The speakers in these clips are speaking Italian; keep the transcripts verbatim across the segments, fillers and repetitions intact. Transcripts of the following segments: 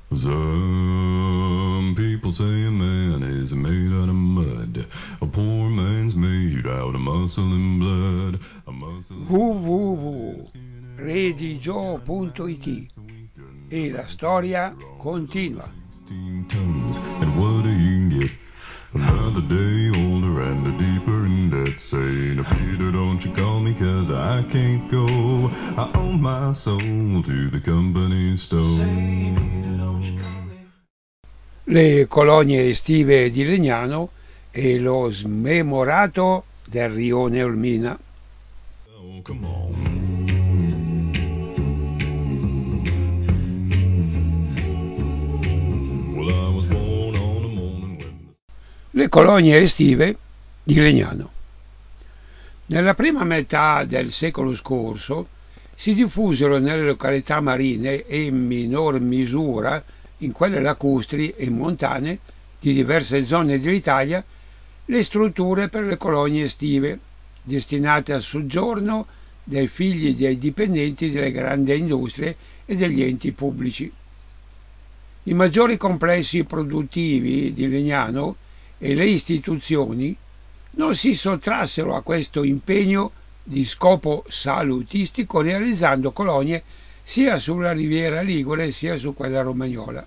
Some people say a man is made out of mud. A poor man's made out of muscle and blood. A muscle and w w blood w is punto skin and redigio punto bone. it So we can e la ride storia faster on the road continua. sixteen tons. And what do you get? Another day older and a deeper in debt. Saying, Peter, don't you call me, cause I can't go. I owe my soul to the company store. Say, Peter, don't you call me. Le colonie estive di Legnano e lo smemorato del rione Olmina. Oh, come on. Well, I was born on a morning when the... Le colonie estive di Legnano. Nella prima metà del secolo scorso si diffusero nelle località marine e in minor misura in quelle lacustri e montane di diverse zone dell'Italia le strutture per le colonie estive, destinate al soggiorno dei figli dei dipendenti delle grandi industrie e degli enti pubblici. I maggiori complessi produttivi di Legnano e le istituzioni non si sottrassero a questo impegno di scopo salutistico realizzando colonie sia sulla riviera ligure sia su quella romagnola.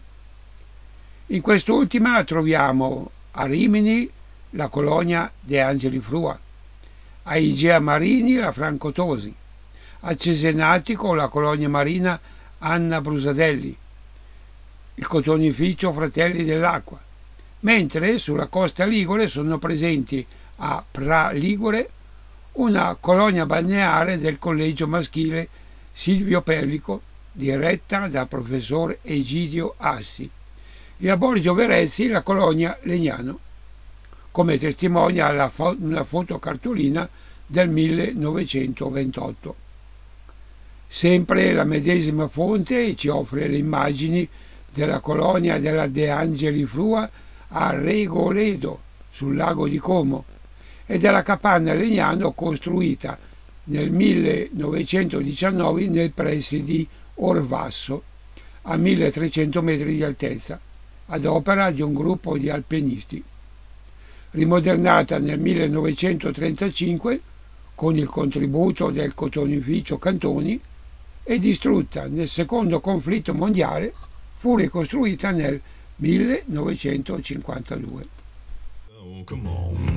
In quest'ultima troviamo a Rimini la colonia De Angeli Frua, a Igea Marini la Franco Tosi, a Cesenatico la colonia marina Anna Brusadelli, il cotonificio Fratelli dell'Acqua, mentre sulla costa ligure sono presenti a Pra Ligure una colonia balneare del collegio maschile Silvio Pellico, diretta dal professor Egidio Assi, e a Borgio Verezzi la colonia Legnano, come testimonia la fo- una fotocartolina del millenovecentoventotto. Sempre la medesima fonte ci offre le immagini della colonia della De Angeli Frua a Regoledo, sul lago di Como, e della capanna Legnano costruita nel millenovecentodiciannove nei pressi di Orvasso, a milletrecento metri di altezza, ad opera di un gruppo di alpinisti. Rimodernata nel millenovecentotrentacinque con il contributo del cotonificio Cantoni e distrutta nel secondo conflitto mondiale, fu ricostruita nel millenovecentocinquantadue. Oh, come on.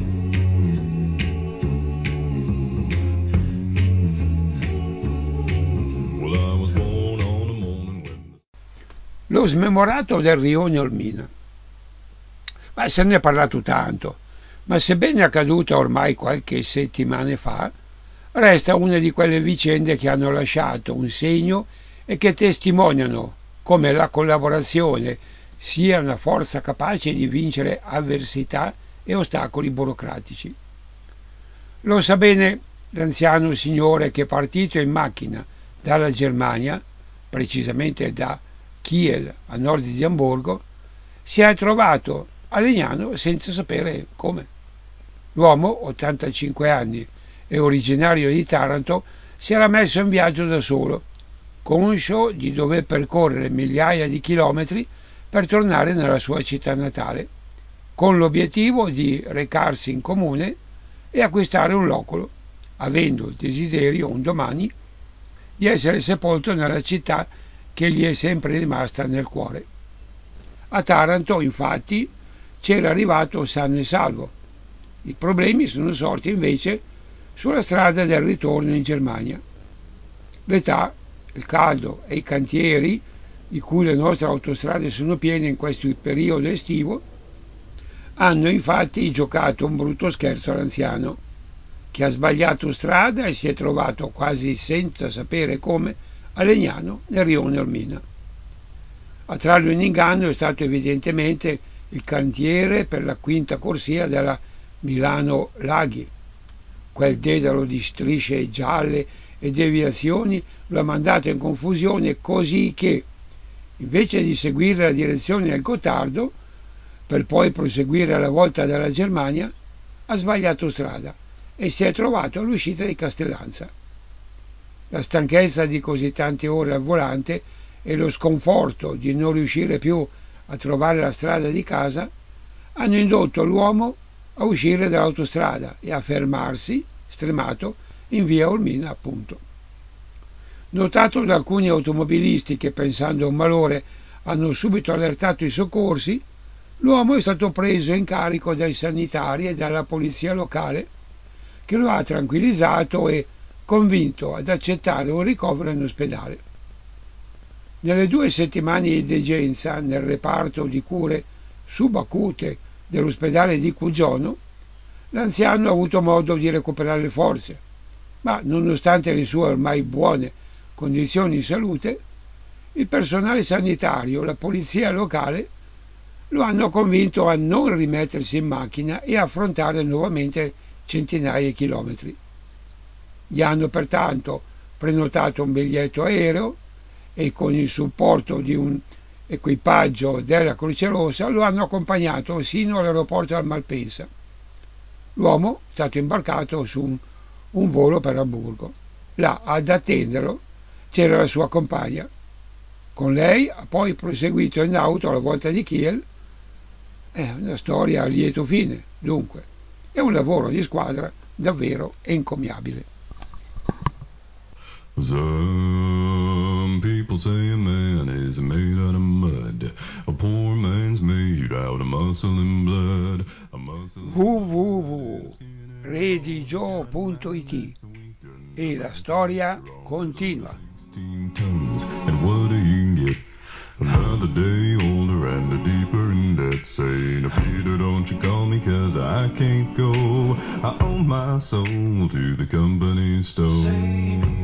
Well, I was born on a morning when the... Lo smemorato del rione Olmina. Ma se ne è parlato tanto, ma sebbene accaduta ormai qualche settimana fa, resta una di quelle vicende che hanno lasciato un segno e che testimoniano come la collaborazione sia una forza capace di vincere avversità e ostacoli burocratici. Lo sa bene l'anziano signore che, partito in macchina dalla Germania, precisamente da Kiel a nord di Amburgo, si è trovato a Legnano senza sapere come. L'uomo, ottantacinque anni e originario di Taranto, si era messo in viaggio da solo, conscio di dover percorrere migliaia di chilometri per tornare nella sua città natale, con l'obiettivo di recarsi in comune e acquistare un locolo, avendo il desiderio un domani di essere sepolto nella città che gli è sempre rimasta nel cuore. A Taranto, infatti, c'era arrivato sano e salvo. I problemi sono sorti invece sulla strada del ritorno in Germania. L'età, il caldo e i cantieri, di cui le nostre autostrade sono piene in questo periodo estivo, hanno infatti giocato un brutto scherzo all'anziano, che ha sbagliato strada e si è trovato quasi senza sapere come a Legnano nel rione Olmina. A trarlo in inganno è stato evidentemente il cantiere per la quinta corsia della Milano Laghi. Quel dedalo di strisce gialle e deviazioni lo ha mandato in confusione, così che, invece di seguire la direzione del Gottardo, per poi proseguire alla volta della Germania, ha sbagliato strada e si è trovato all'uscita di Castellanza. La stanchezza di così tante ore al volante e lo sconforto di non riuscire più a trovare la strada di casa hanno indotto l'uomo a uscire dall'autostrada e a fermarsi, stremato, in via Olmina appunto. Notato da alcuni automobilisti che, pensando a un malore, hanno subito allertato i soccorsi, l'uomo è stato preso in carico dai sanitari e dalla polizia locale, che lo ha tranquillizzato e convinto ad accettare un ricovero in ospedale. Nelle due settimane di degenza nel reparto di cure subacute dell'ospedale di Cugiono, l'anziano ha avuto modo di recuperare le forze, ma nonostante le sue ormai buone condizioni di salute, il personale sanitario e la polizia locale lo hanno convinto a non rimettersi in macchina e affrontare nuovamente centinaia di chilometri. Gli hanno pertanto prenotato un biglietto aereo e con il supporto di un equipaggio della Croce Rossa lo hanno accompagnato sino all'aeroporto di Malpensa. L'uomo è stato imbarcato su un, un volo per Amburgo. Là, ad attenderlo, c'era la sua compagna. Con lei ha poi proseguito in auto alla volta di Kiel. È una storia a lieto fine, dunque. È un lavoro di squadra davvero encomiabile. Some people say a man is made out of mud. A poor man's made out of muscle and blood. A muscle w w w punto redigio punto it e la storia continua. sixteen tons, and what do you get? Another day older and deeper in debt. Saying, Peter, don't you call me, cause I can't go. I owe my soul to the company store.